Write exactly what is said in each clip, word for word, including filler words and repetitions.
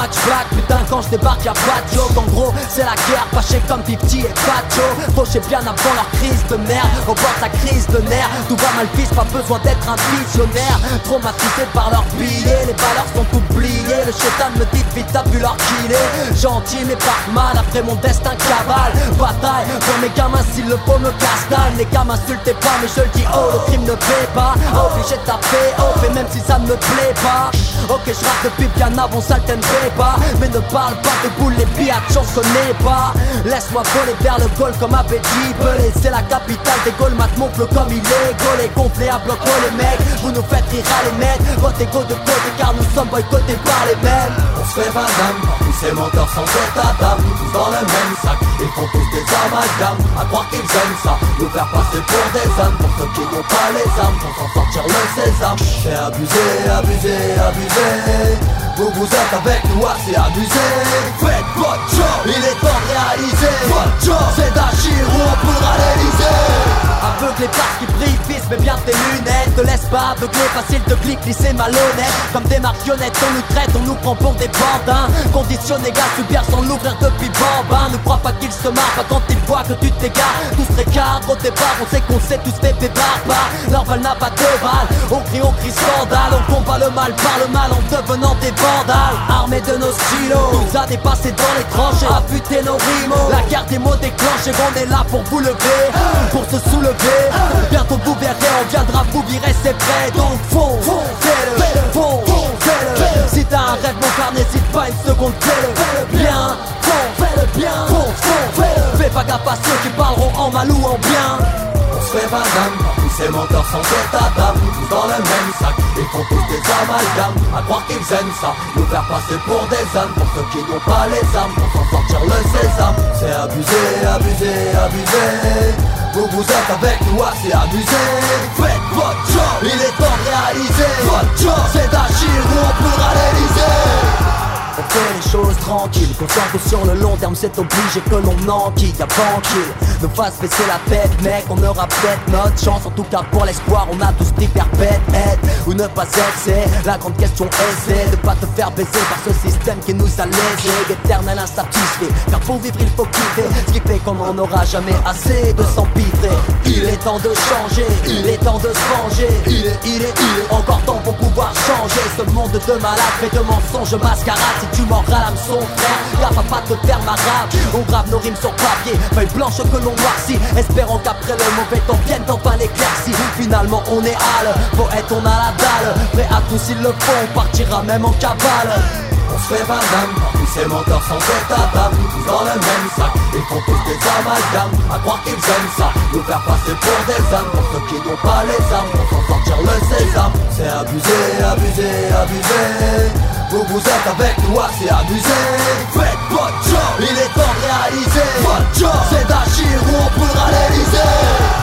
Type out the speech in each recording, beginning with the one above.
match black. Putain quand je débarque y'a pas de joke. En gros c'est la guerre, fâché comme Fifty et Pacho. Fauché bien avant leur crise de merde. Au bord de la crise de nerfs. Tout va mal fils, pas besoin d'être un visionnaire. Traumatisé par leurs billets, les valeurs sont oubliées. Le chétan me dit vite t'as vu leur killer. Gentil mais pas mal, après mon destin cavale. Bataille pour mes gamins s'il le faut me castagne. Les gars m'insultez pas mais je le dis oh le crime ne paie pas. Obligé de taper oh et même si ça ne me plaît pas. Ok je rappe depuis bien avant ça ne paie pas. Mais ne parle pas de boules les pillages j'en connais pas. Laisse-moi voler vers le goal comme appétit Belé. C'est la capitale des Gaules, mate mon flow comme il est gaulé. Gonflé à bloc les mecs, vous nous faites rire à les mettre. Votre égo de côté car nous sommes boycottés par les mêmes. On se fait madame, tous ces menteurs sans état d'âme. Tous dans le même sac, ils font tous des amalgames. À croire qu'ils aiment ça, nous faire passer pour des ânes. Pour ceux qui n'ont pas les armes, pour s'en sortir le sésame. C'est abusé, abusé, abusé. Vous vous êtes avec nous assez abusé. Faites votre job, il est temps de réaliser. Votre job, c'est d'agir ou on pourra l'Elysée. Aveuglé parce qu'ils brillent, fils, mets bien tes lunettes. Te laisse pas aveugler, facile de clic, glisser malhonnête. Comme des marionnettes, on nous traite, on nous prend pour des bandins. Conditionné, gars, subir sans l'ouvrir depuis bambin. Ne crois pas qu'ils se marrent, pas quand ils voient que tu t'égares. Tous récards, au départ, on sait qu'on s'est tous fait des barbares. Leur balle n'a pas de balle, on crie, on crie scandale. On combat le mal par le mal en devenant des vandales. Armés de nos stylos, nous a dépassé dans les tranchées, a buté nos rimos. La guerre des mots déclenche et on est là pour vous lever, pour se soulever. Bientôt vous verrez, on viendra vous virer, c'est prêt. Donc fonce, fais-le, fonce, fais-le. Si t'as un rêve mon frère, n'hésite pas une seconde, fais-le bien. Fonce, fais-le bien, fonce, fonce, fais-le. Fais pas gaffe à ceux qui parleront en mal ou en bien. On se fait madame, tous ces menteurs sans état d'âme. Tous dans le même sac, ils font tous des amalgames. À croire qu'ils aiment ça, nous faire passer pour des ânes. Pour ceux qui n'ont pas les armes, pour s'en sortir le sésame. C'est abusé, abusé, abusé. Vous vous êtes avec nous assez abusé. Faites votre job, il est temps de réaliser. Votre job, c'est d'agir ou on pourra l'Elysée. On fait les choses tranquilles, conscient que sur le long terme c'est obligé que l'on enquille. Y'a banquille, nous fasse baisser la tête mec, on aura peut-être notre chance. En tout cas pour l'espoir on a tous pris perpète. Être ou ne pas être, c'est la grande question. Essaie de pas te faire baiser par ce système qui nous a lésés. D'éternel insatisfait, car pour vivre il faut kiffer. Ce qui fait qu'on n'en aura jamais assez de s'empitrer. Il est temps de changer, il est temps de se venger. Il est, il est, il est encore temps pour pouvoir changer ce monde de malades fait de mensonges mascarades. Si tu mords à l'hameçon frère, gaffe à pas te faire ma rap. On grave nos rimes sur papier, feuilles blanches que l'on noircit. Espérons qu'après le mauvais temps vienne enfin l'éclaircie. Finalement on est hâle, poète on a la dalle. Prêt à tout s'il le faut, on partira même en cavale. On se fait madame, tous ces menteurs sans état d'âme. Tous dans le même sac, ils font tous des amalgames. À croire qu'ils aiment ça, nous faire passer pour des ânes. Pour ceux qui n'ont pas les armes, pour s'en sortir le sésame. C'est abusé, abusé, abusé. Vous vous êtes avec nous assez abusé. Faites votre job, il est temps de réaliser. Votre job, c'est d'agir ou on pourra l'Elysée.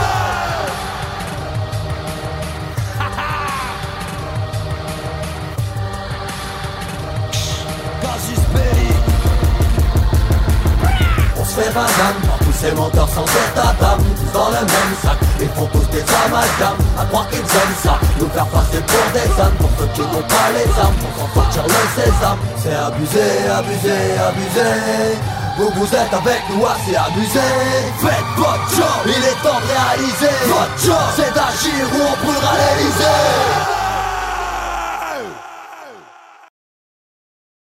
On se fait madame, tous ces menteurs sans état d'âme. Tous dans le même sac, ils font tous des amalgames. À croire qu'ils aiment ça, nous faire passer pour des ânes. Pour ceux qui n'ont pas les armes, pour s'en sortir le sésame. C'est abusé, abusé, abusé. Vous vous êtes avec nous assez abusé. Faites votre job, il est temps de réaliser. Votre job, c'est d'agir ou on pourra l'Elysée.